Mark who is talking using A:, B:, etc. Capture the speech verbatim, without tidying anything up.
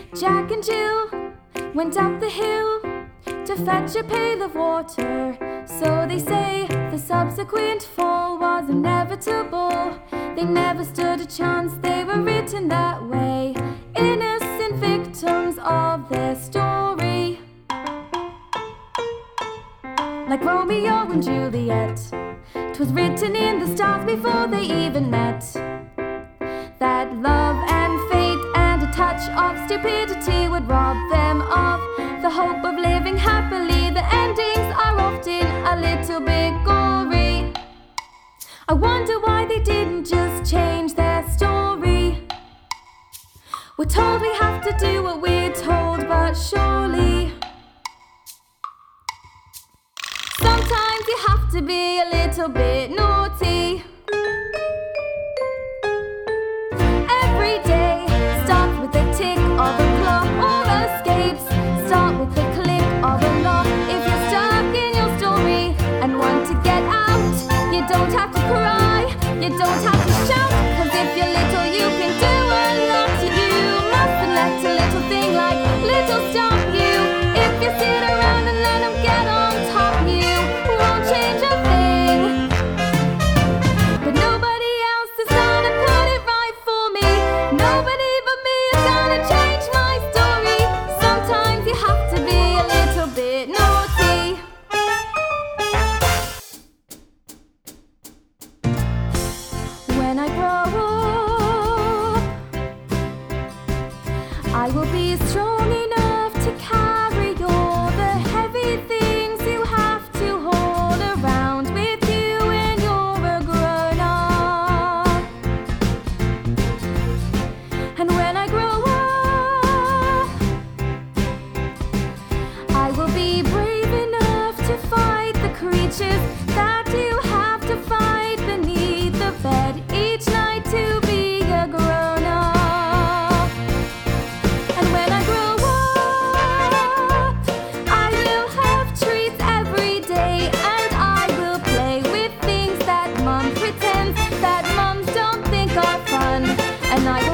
A: Jack and Jill went up the hill to fetch a pail of water. So they say the subsequent fall was inevitable. They never stood a chance, they were written that way. Innocent victims of their story. Like Romeo and Juliet, 'twas written in the stars before they even met. That love and fate and a touch of stupidity would rob them of the hope of living happily. The endings are often a little bit gory. I wonder why they didn't just change their story. We're told we have to do what we're told, but surely sometimes you have to be a little bit naughty. Every day starts with the tick of a clock. All escapes start with the click of a lock. If you're stuck in your story and want to get out, you don't have to cry, you don't have to shout. 'Cause if you're little you can do a lot. You mustn't let a little thing like little stop you. If you sit around and let them get on top, you won't change a thing. But nobody else is gonna put it right for me. Nobody but me is gonna change my story. Sometimes you have to be a little bit naughty. When I grow up, I will be strong enough to carry all the heavy things you have to hold around with you when you're a grown-up. And when I grow up, I will be brave enough to fight the creatures that you have to fight beneath the bed each night to be a grown-up. And when I grow up, I will have treats every day, and I will play with things that Mum pretends that mums don't think are fun. And I